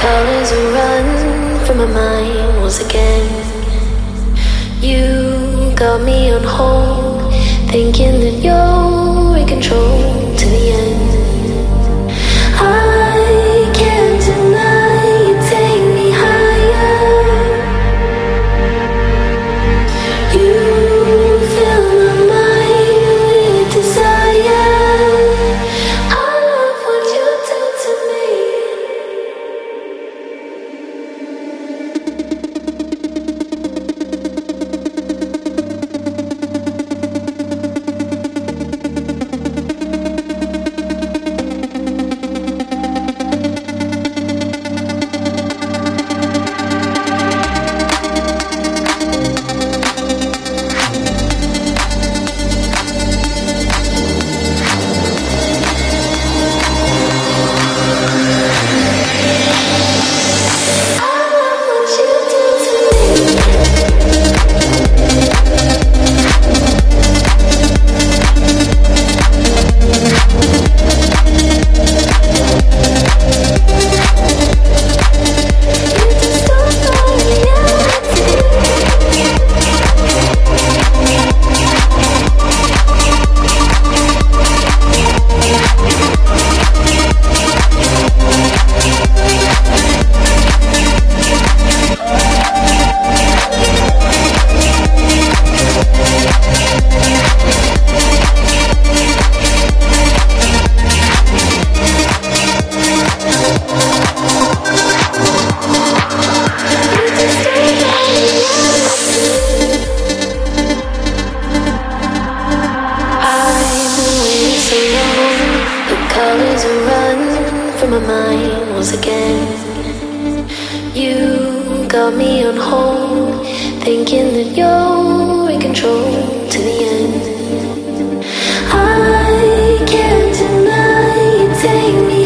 colors are run from my mind once again. You got me on hold, thinking that you're in control to the end. I can't deny you take me higher. You fill my mind with desire. I love what you do to me. Colors are run from my mind once again. You got me on hold, thinking that you're in control to the end. I can't deny you take me